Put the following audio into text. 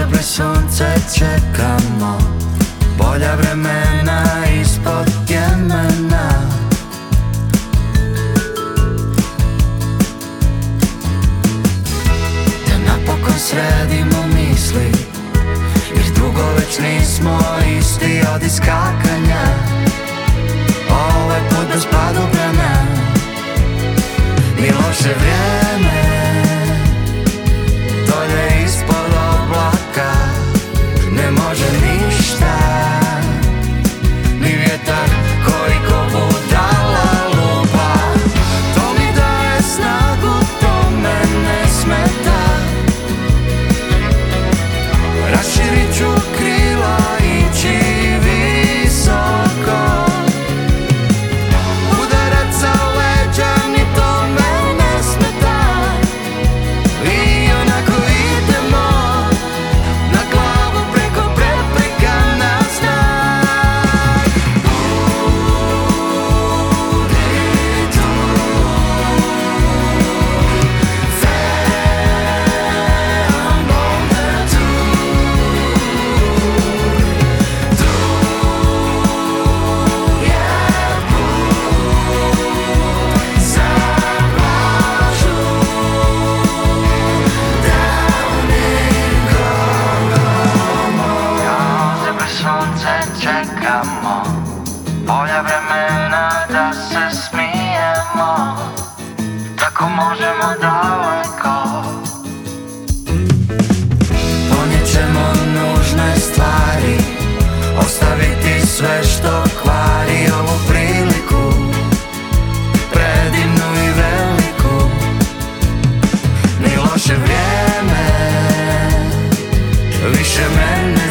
pre sunce čekamo bolja vremena ispod Jemena. Da napokon sredimo misli, jer dugo već nismo isti od iskakanja. Ovaj put bez padobrana, ni loše vrijeme dolje ispod oblaka. Ne može ništa, ni vjetar koji ko budala lupa. To mi daje snagu, to me ne smeta. Raširit ću krila, ići visoko. Udarac sa leđa, ni to me ne smeta. I onako idemo na glavu preko prepreka na znak. Čekamo bolja vremena da se smijemo, tako možemo daleko. Ponijet ćemo nužne stvari, ostaviti sve što kvari ovu priliku, predivnu i veliku. Ni loše vrijeme više mene